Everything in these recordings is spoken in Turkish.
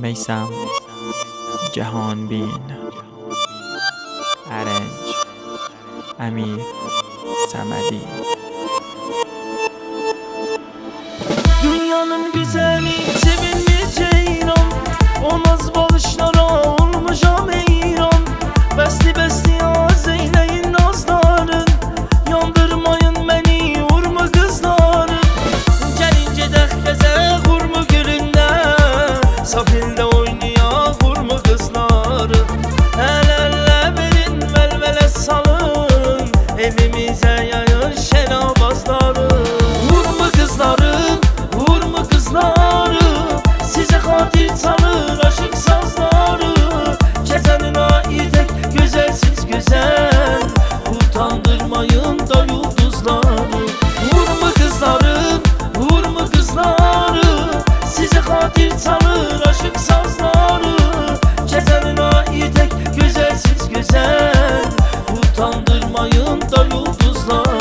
میثم جهانبین. ارنج امیر صمدی. Dünyanın güzeli sevimli ceylan, o naz balışlara olmuşam heyran. Besti besti az eyleyin nazların, yandırmayın beni vurma kızların. Gelince dehkeze vurma gülünde, sahilde oynayan vurma kızları. El elle verin velvele salın, elimize yayın şenabazları. Vurma kızların, vurma kızları, size hatir çalır aşık sazları. Gecenin ayı tek güzelsiz güzel, utandırmayın da yıldızları. Vurma kızların, vurma kızları, size hatir çalır aşık sazları. Gecenin ayı tek güzelsiz güzel, utandırmayın da yıldızları.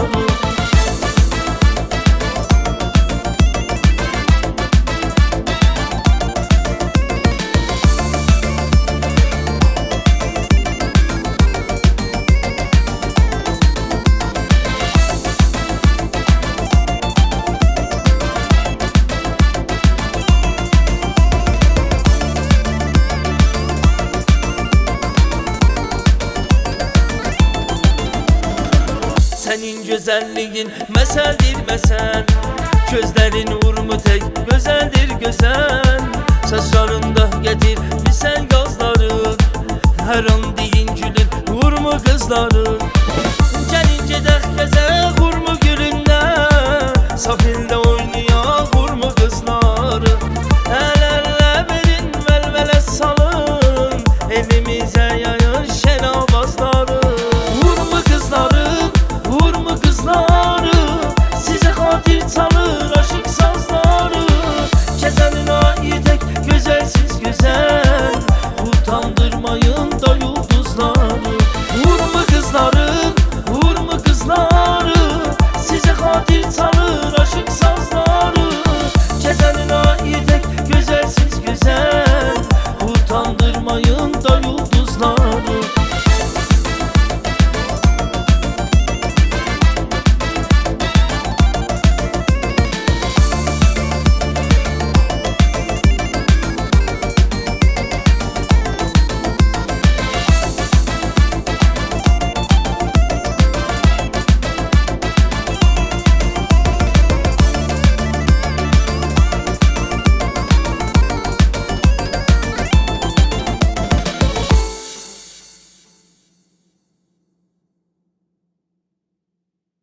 Senin güzelliğin meseldir mesel, gözlerin vurmu tek güzeldir güzel. Saçlarında getir misal gazları, her an deyin gülün vurmu kızları. Gelince dehkeze vurmu gülünde, sahilde oynayan vurmu kızları. El elle verin velvele salın, elimize yayın şenabazları. Vurma kızların, vurma kızları, size hatir çalır aşık sazları. Gecenin ayı tek güzelsiz güzel, utandırmayın da yıldızları. Vurma kızların, vurma kızları, size hatir çalır aşık sazları.